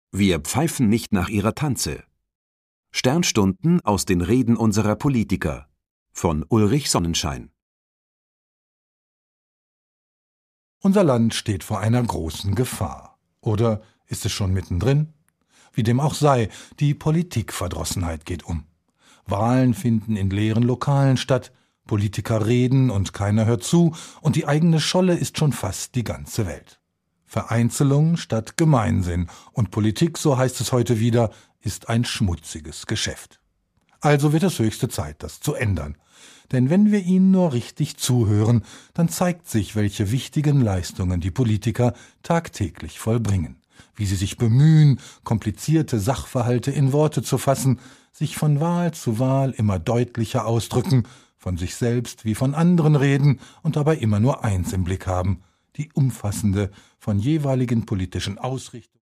Wir pfeifen nicht nach ihrer Tanze. Sternstunden aus den Reden unserer Politiker von Ulrich Sonnenschein. Unser Land steht vor einer großen Gefahr. Oder ist es schon mittendrin? Wie dem auch sei, die Politikverdrossenheit geht um. Wahlen finden in leeren Lokalen statt, Politiker reden und keiner hört zu, und die eigene Scholle ist schon fast die ganze Welt. Vereinzelung statt Gemeinsinn, und Politik, so heißt es heute wieder, ist ein schmutziges Geschäft. Also wird es höchste Zeit, das zu ändern. Denn wenn wir ihnen nur richtig zuhören, dann zeigt sich, welche wichtigen Leistungen die Politiker tagtäglich vollbringen. Wie sie sich bemühen, komplizierte Sachverhalte in Worte zu fassen, sich von Wahl zu Wahl immer deutlicher ausdrücken, von sich selbst wie von anderen reden und dabei immer nur eins im Blick haben: die umfassende, von jeweiligen politischen Ausrichtungen